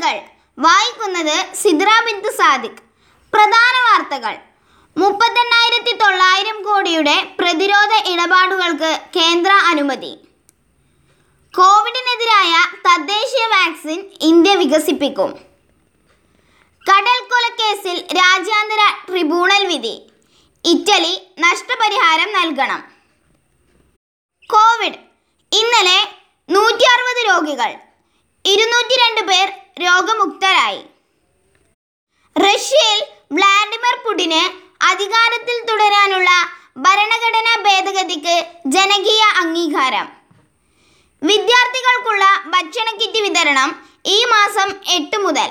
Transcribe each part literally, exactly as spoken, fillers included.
വാർത്തകൾ വായിക്കുന്നത് സിദ്ര ബിന്ദു സാദിഖ്. പ്രധാന വാർത്തകൾ. മുപ്പത്തെണ്ണായിരത്തി തൊള്ളായിരം കോടിയുടെ പ്രതിരോധ ഇടപാടുകൾക്ക് കേന്ദ്ര അനുമതി. കോവിഡിനെതിരായ തദ്ദേശീയ വാക്സിൻ ഇന്ത്യ വികസിപ്പിക്കും. കടൽ കൊലക്കേസിൽ രാജ്യാന്തര ട്രിബ്യൂണൽ വിധി. ഇറ്റലി നഷ്ടപരിഹാരം നൽകണം. കോവിഡ് ഇന്നലെ നൂറ്റി അറുപത് രോഗികൾ, ഇരുന്നൂറ്റി രണ്ട് പേർ രോഗമുക്തരായി. റഷ്യയിൽ വ്ളാഡിമിർ പുടിന് അധികാരത്തിൽ തുടരാനുള്ള ഭരണഘടനാ ഭേദഗതിക്ക് ജനകീയ അംഗീകാരം. വിദ്യാർത്ഥികൾക്കുള്ള ഭക്ഷണ കിറ്റ് വിതരണം ഈ മാസം എട്ട് മുതൽ.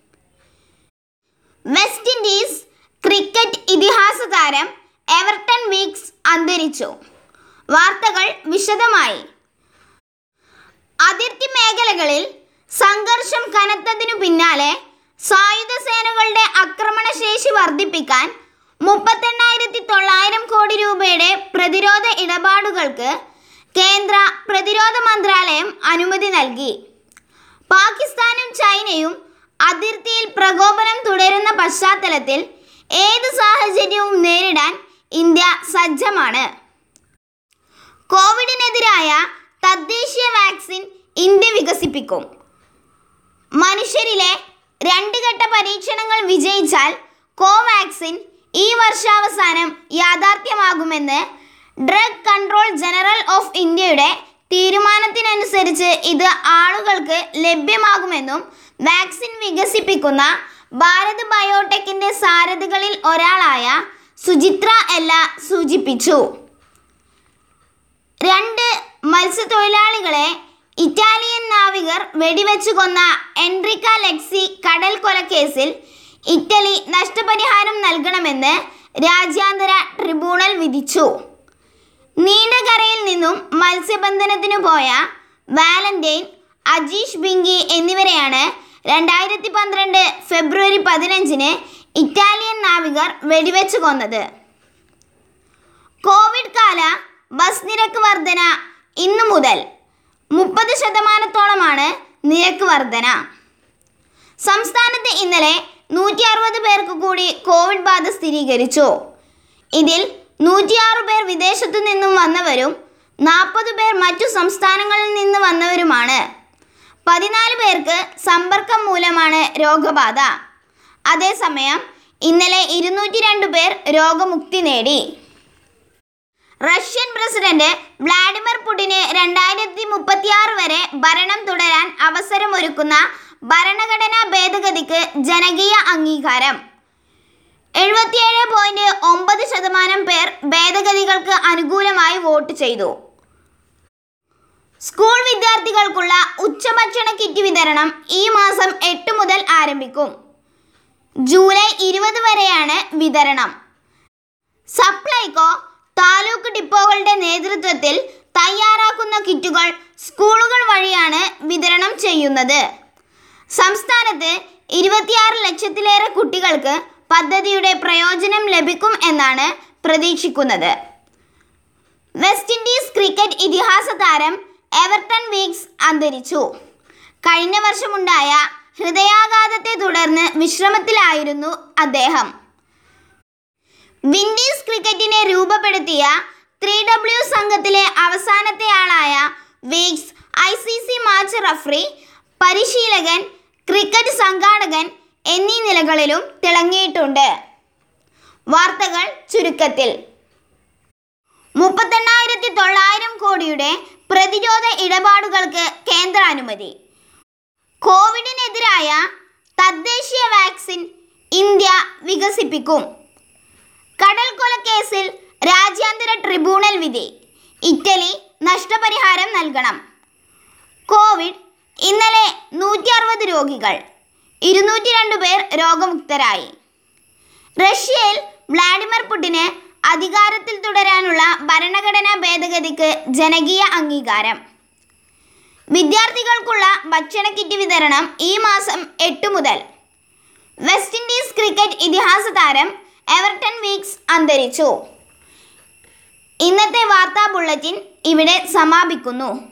വെസ്റ്റ് ഇൻഡീസ് ക്രിക്കറ്റ് ഇതിഹാസ താരം എവർട്ടൺ വീക്സ് അന്തരിച്ചു. വാർത്തകൾ വിശദമായി. അതിർത്തി മേഖലകളിൽ സംഘർഷം കനത്തതിനു പിന്നാലെ സായുധ സേനകളുടെ ആക്രമണശേഷി വർദ്ധിപ്പിക്കാൻ മുപ്പത്തെണ്ണായിരത്തി തൊള്ളായിരം കോടി രൂപയുടെ പ്രതിരോധ ഇടപാടുകൾക്ക് കേന്ദ്ര പ്രതിരോധ മന്ത്രാലയം അനുമതി നൽകി. പാകിസ്ഥാനും ചൈനയും അതിർത്തിയിൽ പ്രകോപനം തുടരുന്ന പശ്ചാത്തലത്തിൽ ഏത് സാഹചര്യവും നേരിടാൻ ഇന്ത്യ സജ്ജമാണ്. കോവിഡിനെതിരായ തദ്ദേശീയ വാക്സിൻ ഇന്ത്യ വികസിപ്പിക്കും. മനുഷ്യരിലെ രണ്ട് ഘട്ട പരീക്ഷണങ്ങൾ വിജയിച്ചാൽ കോവാക്സിൻ ഈ വർഷാവസാനം യാഥാർത്ഥ്യമാകുമെന്ന് ഡ്രഗ് കൺട്രോൾ ജനറൽ ഓഫ് ഇന്ത്യയുടെ തീരുമാനത്തിനനുസരിച്ച് ഇത് ആളുകൾക്ക് ലഭ്യമാകുമെന്നും വാക്സിൻ വികസിപ്പിക്കുന്ന ഭാരത് ബയോടെക്കിന്റെ സാരഥികളിൽ ഒരാളായ സുചിത്ര എല്ല സൂചിപ്പിച്ചു. രണ്ട് മത്സ്യത്തൊഴിലാളികളെ ഇറ്റാലിയൻ നാവികർ വെടിവെച്ചു കൊന്ന എൻറിക്ക ലെക്സി കടൽ കൊലക്കേസിൽ ഇറ്റലി നഷ്ടപരിഹാരം നൽകണമെന്ന് രാജ്യാന്തര ട്രിബ്യൂണൽ വിധിച്ചു. നീണ്ടകരയിൽ നിന്നും മത്സ്യബന്ധനത്തിനു പോയ വാലന്റൈൻ, അജീഷ് ബിങ്കി എന്നിവരെയാണ് രണ്ടായിരത്തി പന്ത്രണ്ട് ഫെബ്രുവരി പതിനഞ്ചിന് ഇറ്റാലിയൻ നാവികർ വെടിവെച്ചു കൊന്നത്. കോവിഡ് കാല ബസ് നിരക്ക് വർധന ഇന്നു മുതൽ. മുപ്പത് ശതമാനത്തോളമാണ് നിരക്ക് വർധന. സംസ്ഥാനത്ത് ഇന്നലെ നൂറ്റി അറുപത് പേർക്ക് കൂടി കോവിഡ് ബാധ സ്ഥിരീകരിച്ചു. ഇതിൽ നൂറ്റിയാറ് പേർ വിദേശത്തു നിന്നും വന്നവരും നാൽപ്പത് പേർ മറ്റു സംസ്ഥാനങ്ങളിൽ നിന്ന് വന്നവരുമാണ്. പതിനാല് പേർക്ക് സമ്പർക്കം മൂലമാണ് രോഗബാധ. അതേസമയം ഇന്നലെ ഇരുന്നൂറ്റി രണ്ട് പേർ രോഗമുക്തി നേടി. റഷ്യൻ പ്രസിഡന്റ് വ്ളാഡിമിർ പുടിന് രണ്ടായിരത്തി മുപ്പത്തിയാറ് വരെ ഭരണം തുടരാൻ അവസരമൊരുക്കുന്ന ഭരണഘടനാ ഭേദഗതിക്ക് ജനകീയ അംഗീകാരം. എഴുപത്തിയേഴ് പോയിന്റ് ഒമ്പത് ശതമാനം പേർ ഭേദഗതികൾക്ക് അനുകൂലമായി വോട്ട് ചെയ്തു. സ്കൂൾ വിദ്യാർത്ഥികൾക്കുള്ള ഉച്ചഭക്ഷണ കിറ്റ് വിതരണം ഈ മാസം എട്ട് മുതൽ ആരംഭിക്കും. ജൂലൈ ഇരുപത് വരെയാണ് വിതരണം. സപ്ലൈകോ താലൂക്ക് ഡിപ്പോകളുടെ നേതൃത്വത്തിൽ തയ്യാറാക്കുന്ന കിറ്റുകൾ സ്കൂളുകൾ വഴിയാണ് വിതരണം ചെയ്യുന്നത്. സംസ്ഥാനത്ത് ഇരുപത്തിയാറ് ലക്ഷത്തിലേറെ കുട്ടികൾക്ക് പദ്ധതിയുടെ പ്രയോജനം ലഭിക്കും എന്നാണ് പ്രതീക്ഷിക്കുന്നത്. വെസ്റ്റ് ഇൻഡീസ് ക്രിക്കറ്റ് ഇതിഹാസ താരം എവർട്ടൺ വീക്സ് അന്തരിച്ചു. കഴിഞ്ഞ വർഷമുണ്ടായ ഹൃദയാഘാതത്തെ തുടർന്ന് വിശ്രമത്തിലായിരുന്നു അദ്ദേഹം. വിൻഡീസ് ക്രിക്കറ്റിനെ രൂപപ്പെടുത്തിയ ത്രീ ഡബ്ല്യു സംഘത്തിലെ അവസാനത്തെ ആളായ Weekes I C C match referee, പരിശീലകൻ, ക്രിക്കറ്റ് സംഘാടകൻ എന്നീ നിലകളിലും തിളങ്ങിയിട്ടുണ്ട്. വാർത്തകൾ ചുരുക്കത്തിൽ. മുപ്പത്തെണ്ണായിരത്തി തൊള്ളായിരം കോടിയുടെ പ്രതിരോധ ഇടപാടുകൾക്ക് കേന്ദ്ര അനുമതി. കോവിഡിനെതിരായ തദ്ദേശീയ വാക്സിൻ ഇന്ത്യ വികസിപ്പിക്കും. കടൽ കൊലക്കേസിൽ രാജ്യാന്തര ട്രിബ്യൂണൽ വിധി. ഇറ്റലി നഷ്ടപരിഹാരം നൽകണം. കോവിഡ് ഇന്നലെ നൂറ്റി അറുപത് രോഗികൾ, ഇരുന്നൂറ്റി രണ്ട് പേർ രോഗമുക്തരായി. റഷ്യയിൽ വ്ളാഡിമിർ പുടിന് അധികാരത്തിൽ തുടരാനുള്ള ഭരണഘടനാ ഭേദഗതിക്ക് ജനകീയ അംഗീകാരം. വിദ്യാർത്ഥികൾക്കുള്ള ഭക്ഷണ കിറ്റ് വിതരണം ഈ മാസം എട്ട് മുതൽ. വെസ്റ്റ് ഇൻഡീസ് ക്രിക്കറ്റ് ഇതിഹാസ താരം എവർട്ടൺ വീക്സ് അന്തരിച്ചു. ഇന്നത്തെ വാർത്താ ബുള്ളറ്റിൻ ഇവിടെ സമാപിക്കുന്നു.